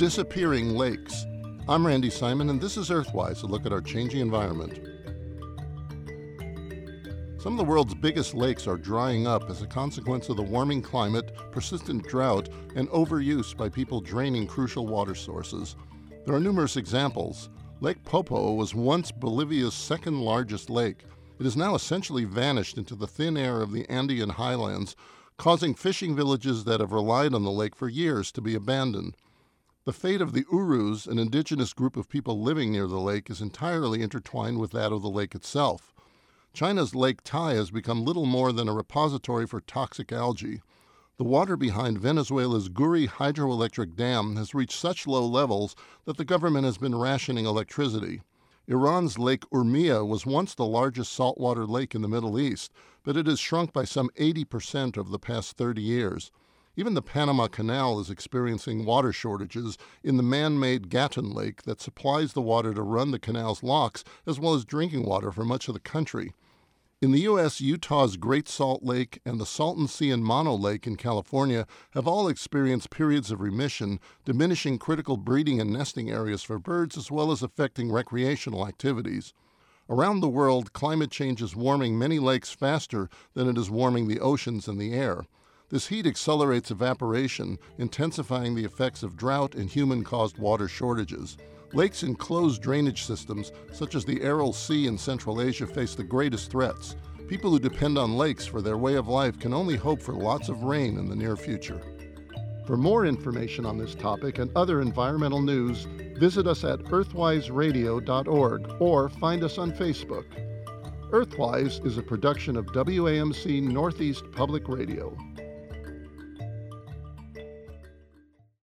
Disappearing lakes. I'm Randy Simon, and this is Earthwise, a look at our changing environment. Some of the world's biggest lakes are drying up as a consequence of the warming climate, persistent drought, and overuse by people draining crucial water sources. There are numerous examples. Lake Poopó was once Bolivia's second largest lake. It has now essentially vanished into the thin air of the Andean highlands, causing fishing villages that have relied on the lake for years to be abandoned. The fate of the Urus, an indigenous group of people living near the lake, is entirely intertwined with that of the lake itself. China's Lake Tai has become little more than a repository for toxic algae. The water behind Venezuela's Guri hydroelectric dam has reached such low levels that the government has been rationing electricity. Iran's Lake Urmia was once the largest saltwater lake in the Middle East, but it has shrunk by some 80% over the past 30 years. Even the Panama Canal is experiencing water shortages in the man-made Gatun Lake that supplies the water to run the canal's locks as well as drinking water for much of the country. In the U.S., Utah's Great Salt Lake and the Salton Sea and Mono Lake in California have all experienced periods of remission, diminishing critical breeding and nesting areas for birds as well as affecting recreational activities. Around the world, climate change is warming many lakes faster than it is warming the oceans and the air. This heat accelerates evaporation, intensifying the effects of drought and human-caused water shortages. Lakes in closed drainage systems, such as the Aral Sea in Central Asia, face the greatest threats. People who depend on lakes for their way of life can only hope for lots of rain in the near future. For more information on this topic and other environmental news, visit us at earthwiseradio.org or find us on Facebook. Earthwise is a production of WAMC Northeast Public Radio.